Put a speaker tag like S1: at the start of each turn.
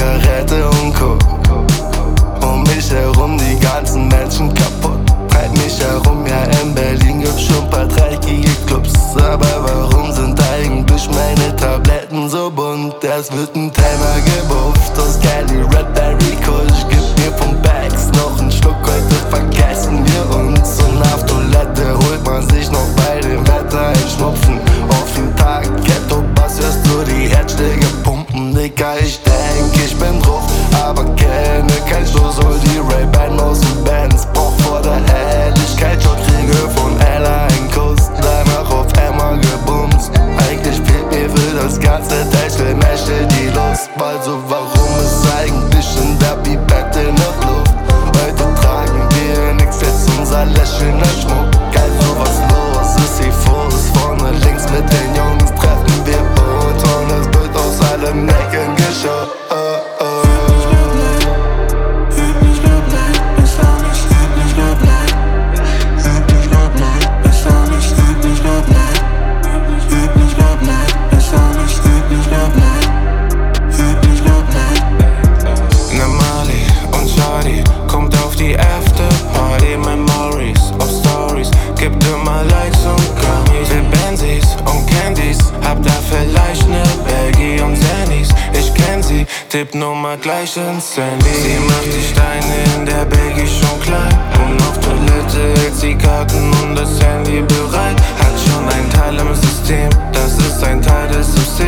S1: Zigarette und Coke. Um mich herum die ganzen Menschen kaputt. Breit mich herum, ja in Berlin gibt's schon paar dreckige Clubs. Aber warum sind eigentlich meine Tabletten so bunt? Es wird ein Timer gebufft aus Cali, Redberry Kush. Gib mir vom Bags noch einen Schluck, heute vergessen wir uns. Und auf Toilette holt man sich noch bei dem Wetter ein Schnupfen. Auf den Tag Ghetto-Bass hörst du die Herzschläge pumpen. Digga, ich denk, ich bin drauf, aber kenne kein Stoß. Hol die Ray-Ban aus dem Benz, brauch vor der Helligkeit schon kriege von Ella einen Kuss. Danach auf Emma gebumst. Eigentlich fehlt mir für das ganze Techtelmechtel die Lust. Also warum ist eigentlich in der Pipette in der Luft? Heute tragen wir nix, jetzt unser Lächeln der Schmuck. Also was los ist, hier vor ist vorne links mit den Jungs treffen wir uns. Und es wird aus allen Ecken geschaut.
S2: Die After-Party Memories of Stories. Gibt immer Likes und Grammys. Will Benzis und Candies. Hab da vielleicht ne Baggy und Zannys. Ich kenn sie, Tippnummer gleich ins Handy. Sie macht die Steine in der Baggy schon klein. Und auf Toilette hält sie Karten und das Handy bereit. Hat schon einen Teil im System, das ist ein Teil des Systems.